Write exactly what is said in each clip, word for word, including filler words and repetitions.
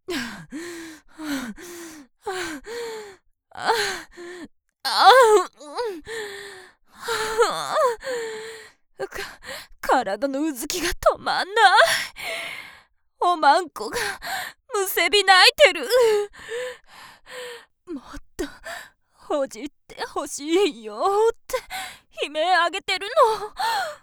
か体のうずきが止まんない。おまんこがむせび泣いてる。もっとほじってほしいよって悲鳴あげてるの。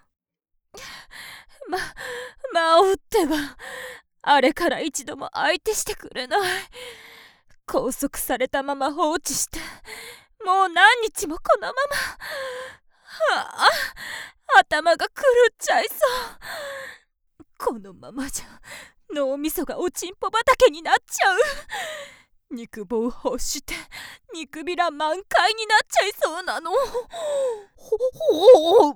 ま、魔王ってばあれから一度も相手してくれない。拘束されたまま放置してもう何日もこのまま。はあ、頭が狂っちゃいそう。このままじゃ脳みそがおちんぽ畑になっちゃう。肉棒を欲して肉びら満開になっちゃいそうなの。ほほ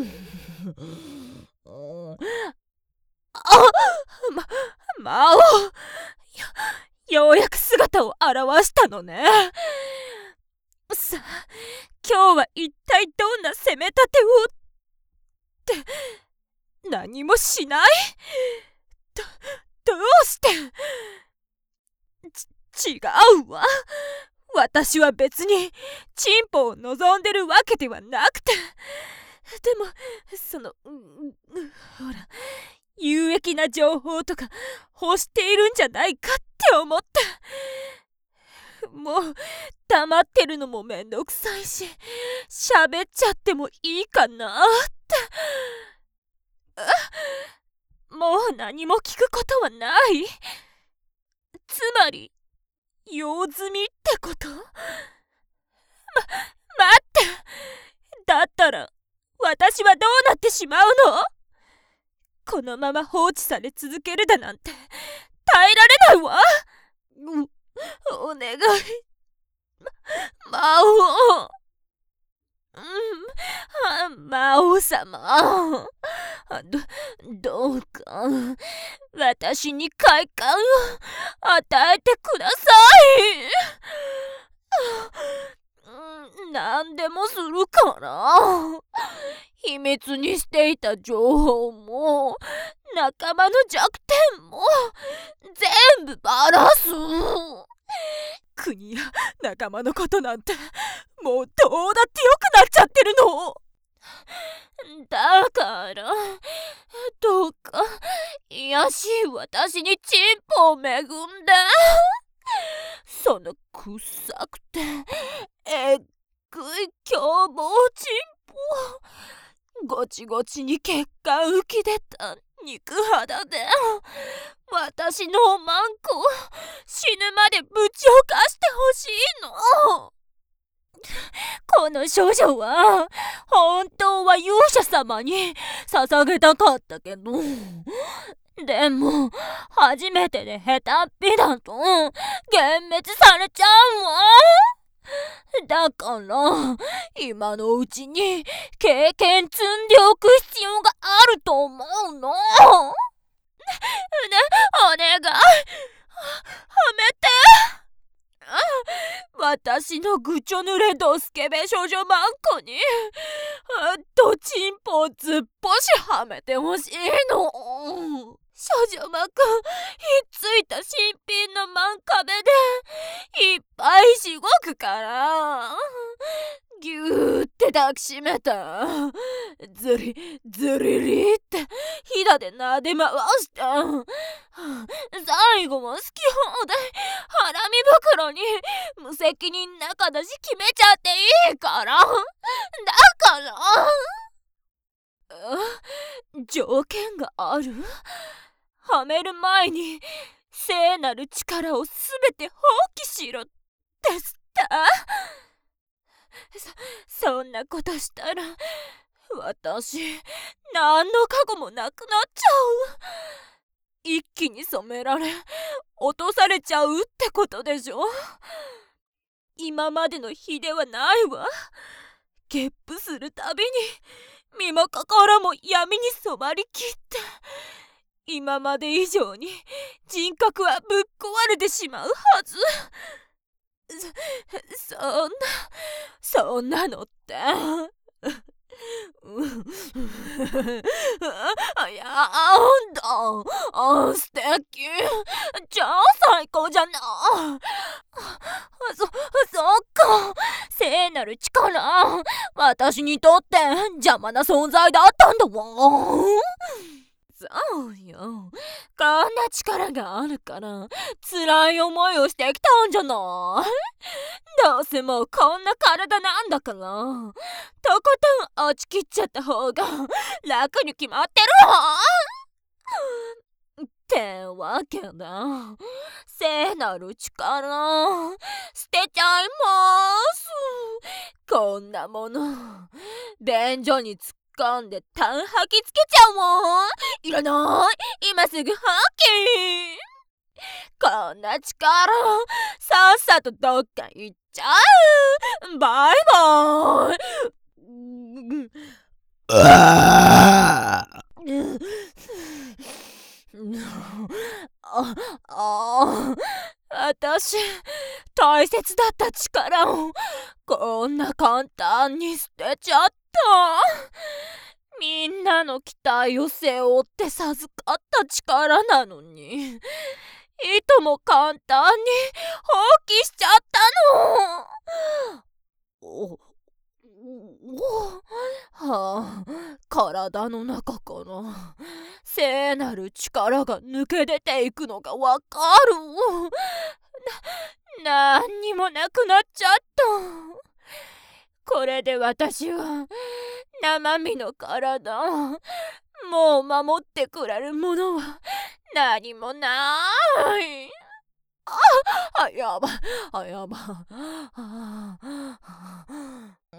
あま魔王、よ、ようやく姿を現したのね。さあ今日は一体どんな攻め立てをって何もしない。ど、どうして。ち、違うわ。私は別にチンポを望んでるわけではなくて、でもその、う、う、ほら有益な情報とか欲しているんじゃないかって思った。もう黙ってるのもめんどくさいし、喋っちゃってもいいかなって。もう何も聞くことはない。つまり用済みってこと。ま、待って。だったら私はどうなってしまうの。このまま放置され続けるだなんて耐えられないわ。うお願い、魔王。うん、魔王様、ど、どうか私に快感を与えてください。何でもするから。秘密にしていた情報も仲間の弱点も全部ばらす。国や仲間のことなんてもうどうだってよくなっちゃってるの。だからどうか癒しい私にチンポを恵んで。そのくさくてえっぐい凶暴チンポ、ごちごちに血管浮き出た肉肌で私のおまんこを死ぬまでぶちおかしてほしいの。この少女は本当は勇者様に捧げたかったけど、でも初めてで下手っぴだと幻滅されちゃうわ。だから今のうちに経験積んでおく必要があると思うの。ね、お願い、はめて。私のぐちょ濡れドスケベ少女マンコにドチンポをずっぽしはめてほしいの。少女マンコひっついた新品のマン壁でいっぱいしごくからぎゅーって抱きしめた。ずりずりりってひだでなで回した。最後も好き放題ハラミ袋に無責任仲だし決めちゃっていいから。だから条件がある。はめる前に聖なる力をすべて放棄しろですって。そ、そんなことしたら私何の過去もなくなっちゃう。一気に染められ落とされちゃうってことでしょ。今までの比ではないわ。ゲップするたびに身も心も闇に染まりきって今まで以上に人格はぶっ壊れてしまうはず。そ、そんなそんなのっていや、ほんと素敵、超最高じゃな。そ、そっか。聖なる力、私にとって邪魔な存在だったんだわ。そうよ。こんな力があるから辛い思いをしてきたんじゃない。どうせもうこんな体なんだから、とことん落ちきっちゃった方が楽に決まってるわ。ってわけだ。聖なる力、捨てちゃいます。こんなもの便所に突っ込んでタン吐きつけちゃうもん。いらない、今すぐ破棄。こんな力、さっさとどっか行っちゃう。バイバイ。うわああ私、大切だった力をこんな簡単に捨てちゃった。みんなの期待を背負って授かった力なのに、いとも簡単に放棄しちゃったの。おはあ、体の中から聖なる力が抜け出ていくのがわかる。な、なんにもなくなっちゃった。これで私は生身の体、もう守ってくれるものは何もない。あ、あ、やばい、あ、やばい。あうん、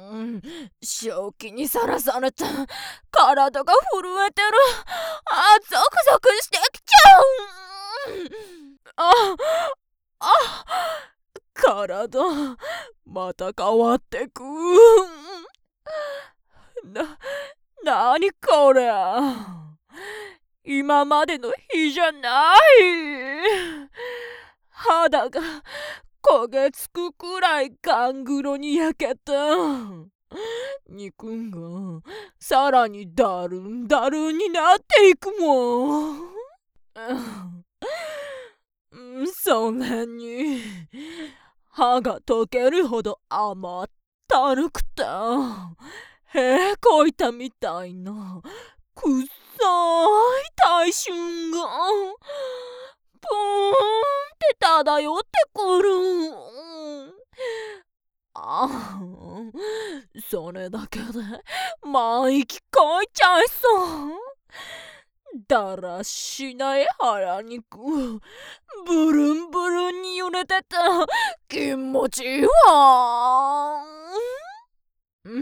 正気にさらされて体が震えてる。あ、ゾクゾクしてきちゃう。あ、あ、体また変わってく。な、なにこれ。今までの日じゃない。肌が焦げつくくらいガングロに焼けた。肉がさらにだるんだるんになっていくもん。うん、それに歯が溶けるほど甘ったるくてへこいたみたいなくっさい体臭がプーンって漂ってくる。ああ、それだけで満息かいちゃいそう。だらしない腹肉ブルンブルンに揺れてて気持ちいいわ。うん、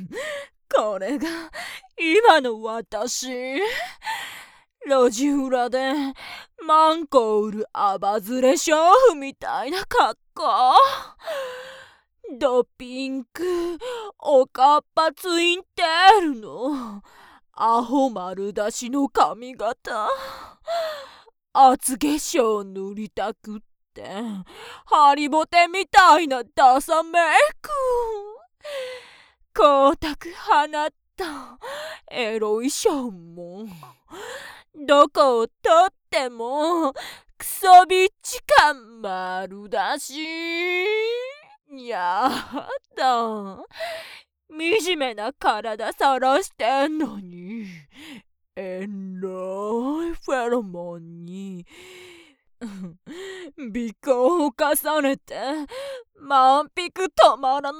これが今の私。路地裏でマンコ売るアバズレ娼婦みたいな格好。ドピンクおかっぱツインテールのアホ丸出しの髪型、厚化粧塗りたくってハリボテみたいなダサメイク、光沢放ったエロいションも、どこをとってもクソビッチ感丸出し。やだ、惨めな体さらしてんのにエロいフェロモンに尾行を重ねて満腹止まらない。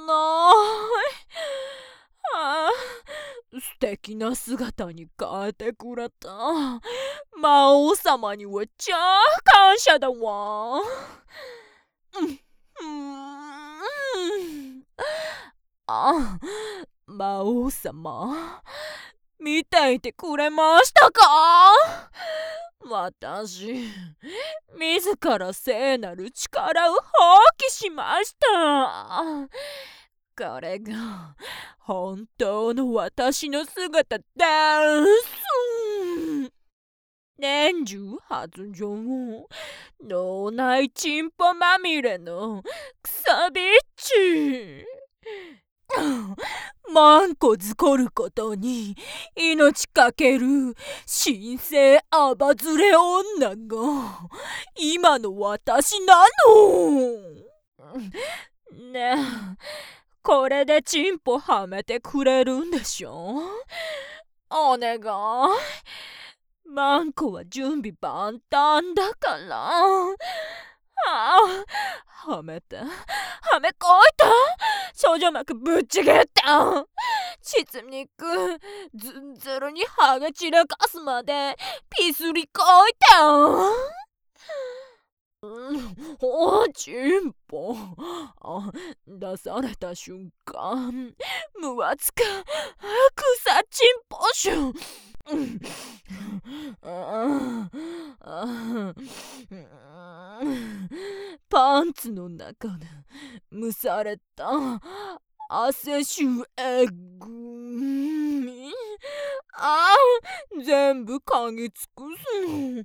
ああ、素敵な姿に変えてくれた魔王様には超感謝だわ。うんうんあ、魔王様、見ていてくれましたか？私、自ら聖なる力を放棄しました。これが本当の私の姿です。年中発情、脳内チンポまみれのクソビッチ。 万個ずこることに命かける神聖アバズレ女が今の私なの。ねえ、これでチンポはめてくれるんでしょ。お願い。万個は準備万端だから。ああ、はめて、はめこいた。少女膜ぶっちぎった。膣肉ずんずるにはげ散らかすまでピスリこいた。うん、おちんぽ。あ、出された瞬間むわつく草ちんぽしゅ。うんああパンツの中で蒸された汗臭エッグ。ああ、全部嗅ぎ尽くすの。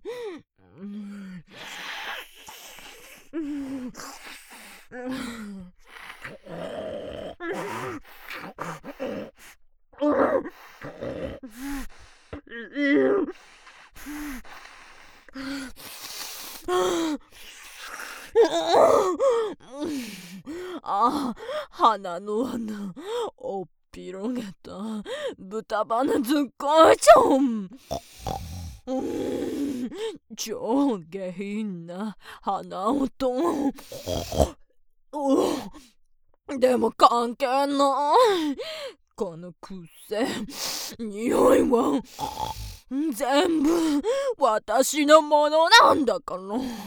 あ、鼻の穴おっぴろげた豚バナずっこいちょん。超下品な鼻音。でも関係ない。この癖、匂いは全部私のものなんだから。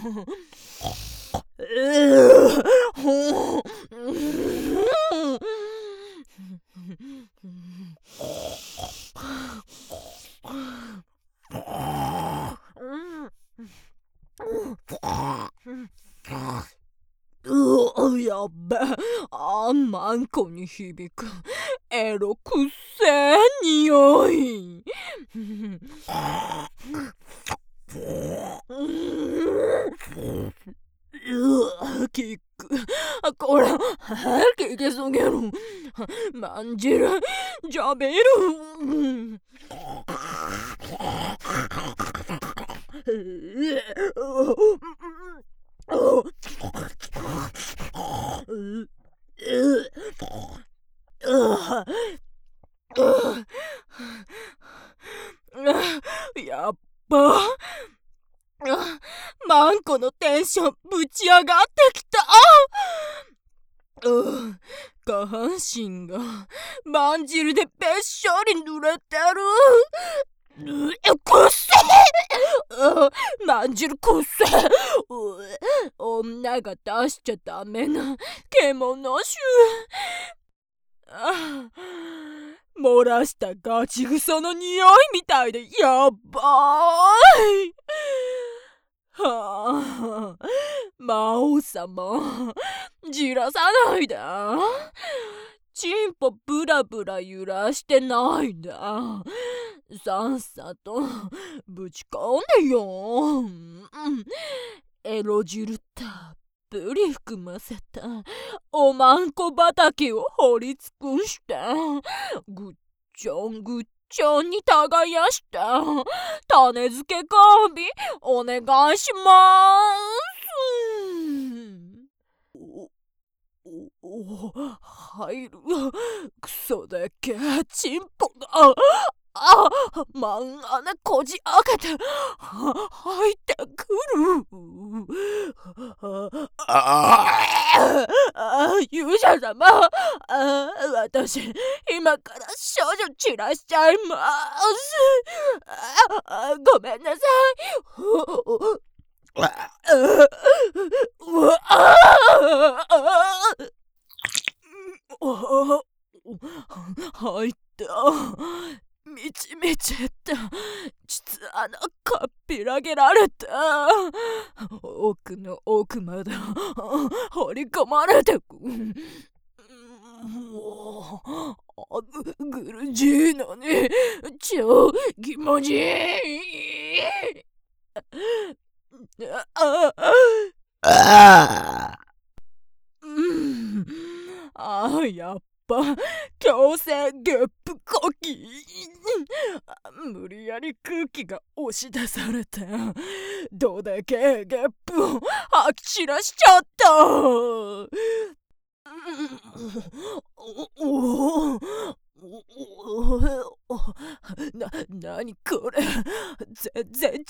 うやっべ、あんまんこに響くエロくせえ匂い。キック、これ聞きすぎる。まんじるジャビル。やっぱマンコのテンションぶち上がってきた。下半身がまんじるでべっしょり濡れてる。くっせえ。まんじるくっせえ。女が出しちゃダメな獣臭。ああ、漏らしたガチグソの匂いみたいでやばーい。はあ、魔王様、じらさないで。チンポブラブラ揺らしてないで。さっさとぶち込んでよ。うん、エロ汁たっぷり含ませたおまんこ畑を掘り尽くしてぐっちょんぐっちょんに耕した種付けガビお願いします。おお入るクソでけえチンポがあまん穴こじ開けて入ってくる。ああ勇者様、あ私今から少女散らしちゃいます。あごめんなさい。入ったみちみちった膣穴かっぴらげられた。奥の奥まで掘り込まれてく。もうグルジーノに超気持ちいい。ああうん、あやっぱゲップコキ。無理やり空気が押し出されて、どでけゲップを吐き散らしちゃった。おおな、なにこれ、全然違う。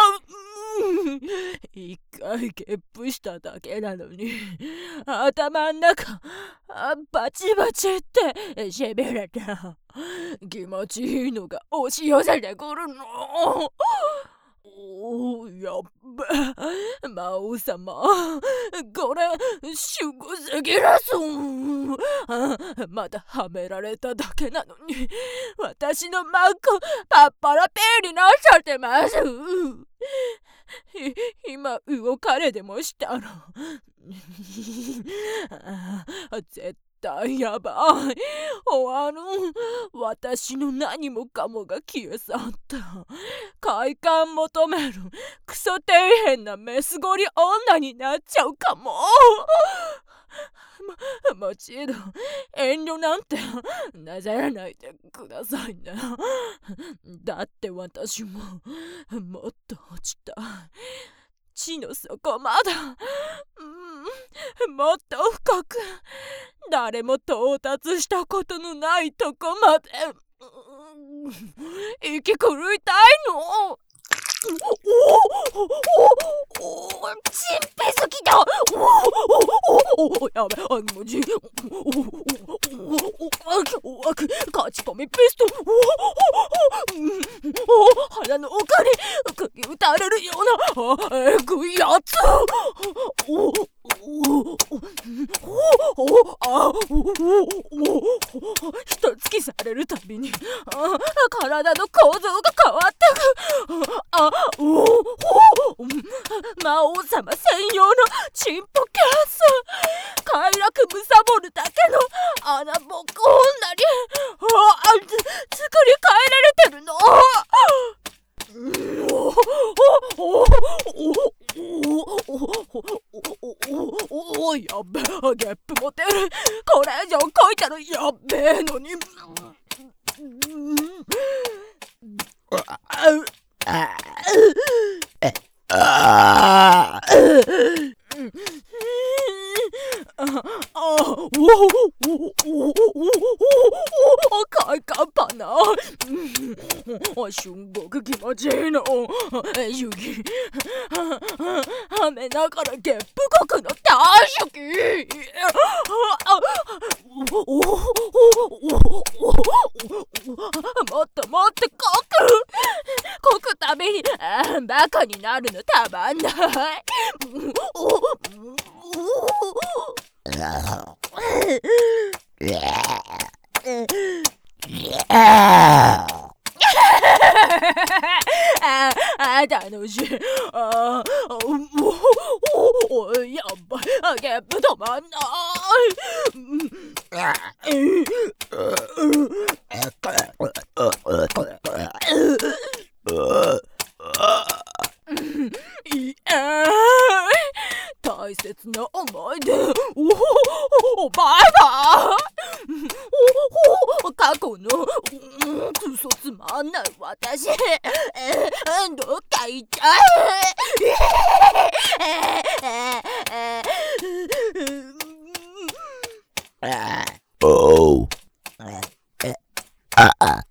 一回ゲップしただけなのに、頭ん中バチバチってしびれた。気持ちいいのが押し寄せてくるの。おー、やっべ、魔王様、これすごすぎるぞ。まだはめられただけなのに、私のマックパッパラピーになっちゃってます。今動かれでもしたら絶対やばい。終わる。私の何もかもが消え去った。快感求めるクソ底辺なメスゴリ女になっちゃうかも。も、もちろん遠慮なんてなさらないでくださいね。だって私ももっと落ちたい。地の底まだ、うん、もっと深く、誰も到達したことのないとこまで、うん、息狂いたいの。おおおお、チンペ好きだ。おおおお、やべ、あんもじ。おおおおお、勝ち込みピストル。おお、鼻の奥に釘打たれるようなえぐいやつ。おおおおあおお、ひとつきされるたびに体の構造が変わってく。あおお、魔王様専用のチンポケース。快楽むさぼるだけの穴ぼこ女にあつ作り変えられてるの。おおおお、やっべ、ゲップも出る。これ以上こいたらやっべえのに。ああ快感パナ。すんごく気持ちいいの。ユキ、はめながらゲップこくの大好き。もっともっとこくこくたびにバカになるのたまんない。ああ、楽しい。ああ、おやばい、ゲップ止まんないいや、大切な思い出。おお、バイバイ。お過去のクソつまんない私、どっか行っちゃえ。おう。ああ。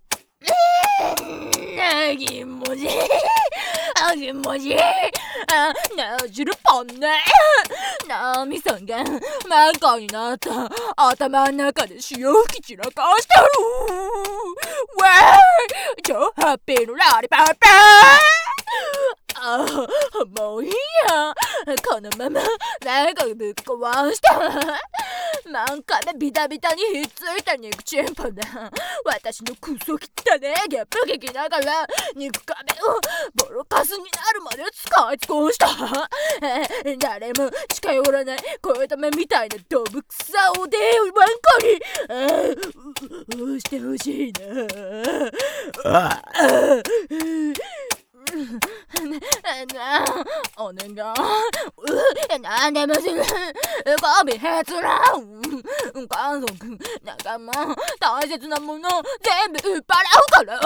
なぎもじ。あぎもじ。あ、なじるぽんね。ナミさんが真っ赤になった頭の中で潮吹き散らかしてる。わーい、超ハッピーのラリパッパー。ああ、もういいや。このまま仲ぶっ壊した。何回もビタビタにひっついた肉チンポだ。私のクソ汚ねえゲップ聞きながら肉壁をボロカスになるまで使い尽くした。誰も近寄らない声止めみたいなドブ臭おでワンコにしてほしいな。なあ、お願い。なんでもする。ゴミへつらん。 家族、仲間、大切なもの全部売っ払うから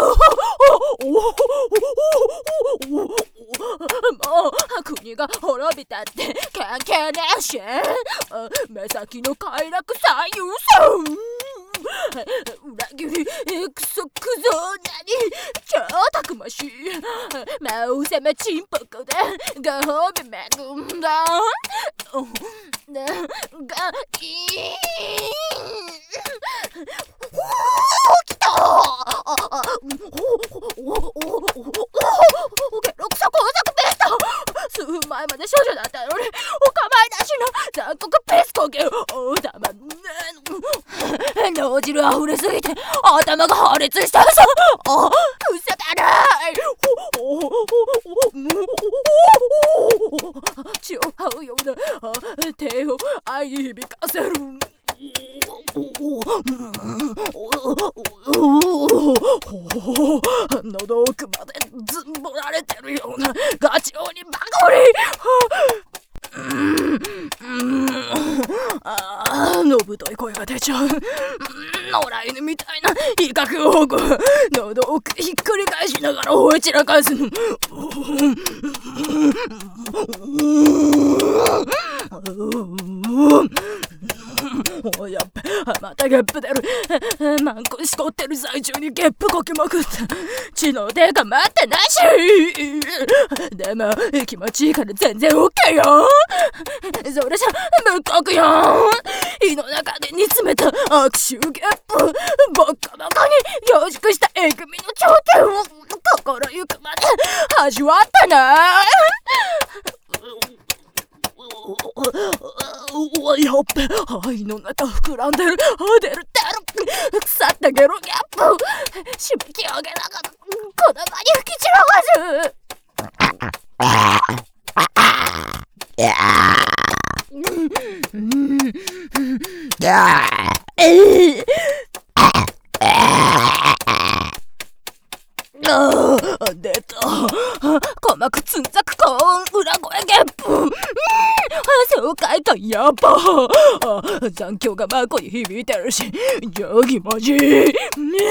もう国が滅びたって関係ねえし、目先の快楽最優先。裏切りクソクゾなに超たくましい魔王様チンポコでご褒美恵んだなんかいい来たゲロクソ工作ベータ数分前まで少女だったのにお構いなしの残酷ペスコゲおたまんね脳汁溢れすぎて頭が破裂したぞ。あ、ふざけない血を這うような手を愛に響かせる。喉奥までずんぼられてるようなガチ鬼バコリ。ああ、のぶとい声が出ちゃう。野良犬みたいな威嚇をこう喉をひっくり返しながら吠え散らかすの。おやっべ、またゲップ出る。マンコしこってる最中にゲップこきまくった。血の手が待ってないし。でも気持ちいいから全然 オーケー よ。それじゃ無国よ。胃の中で煮詰めた悪臭ゲップ、ボッカボカに凝縮したえぐみの頂点を心ゆくまで味わったな。やっべ、肺の中膨らんでる。出る出る。腐ったゲロギャップしぶき上げながらこの場に吹き散らかす。出た。鼓膜つんざく高音裏声ゲップ。爽快感やば。残響がマコに響いてるし超気持ちいい。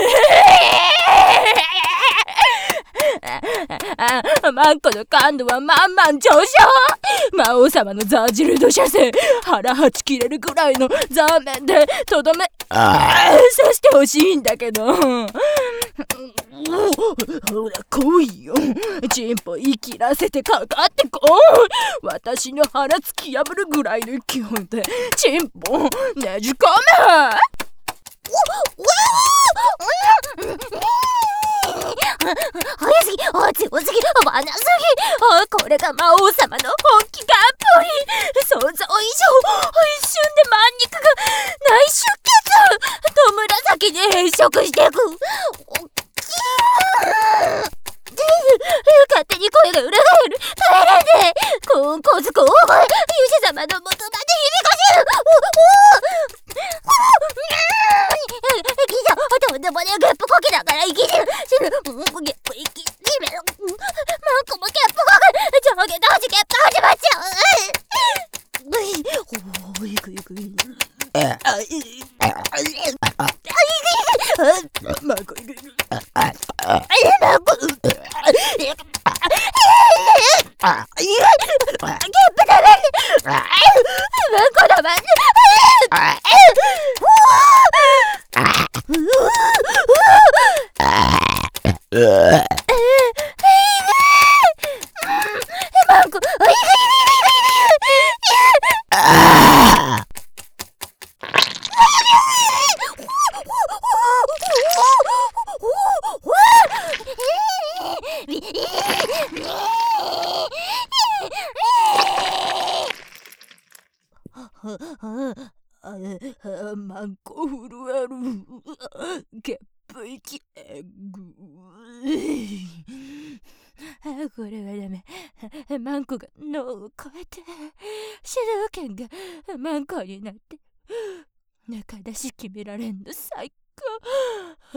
マンコの感度は満々上昇。魔王様のザージルド射精腹はち切れるくらいのザーメンでとどめさしてほしいんだけど。ほら来いよ、チンポ生きらせてかかってこい。私の腹突き破るぐらいの勢いでチンポねじ込め。早すぎ、強すぎ、わなすぎ。これが魔王様の本気がっぷり。想像以上、一瞬で満肉が内出血と紫に変色していく。勝手に声が裏返る。耐えられねえ。コンコズコ大声、勇者様の元まで響かせる。ギシャ、とんでもねえゲップこきながら生きてる。ゲップ生きてる。マンコもゲップこき、上下同時ゲップ始まっちゃう。おいくいくい。マンコいくいく。マンコゲップだめ。マンコだまんね。マンコマンコ震える。ゲップ息えぐい。これはダメ。マンコが脳を超えて主導権がマンコになって中出し決められんの最高。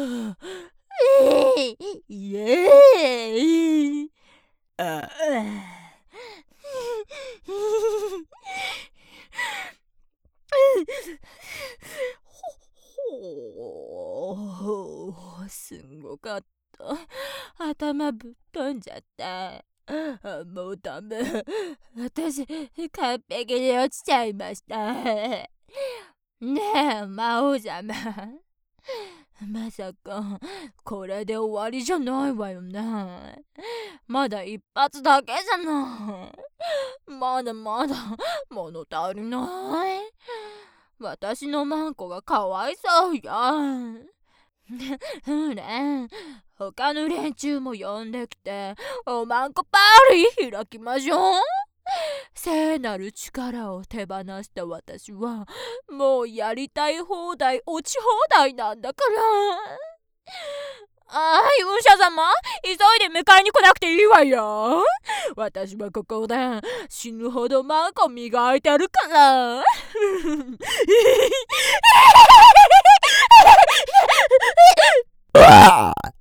イエーイ。ああすんごかった。頭ぶっ飛んじゃった。あ、もうダメ。私、完璧に落ちちゃいました。ねえ、魔王様。まさか、これで終わりじゃないわよね。まだ一発だけじゃない。まだまだ物足りない。私のマンコがかわいそうや。ねえ、他の連中も呼んできて、おまんこパーリー開きましょう。聖なる力を手放した私は、もうやりたい放題落ち放題なんだから。ああ、勇者様、急いで迎えに来なくていいわよ。私はここで死ぬほどマンコ磨いてるから。 うわー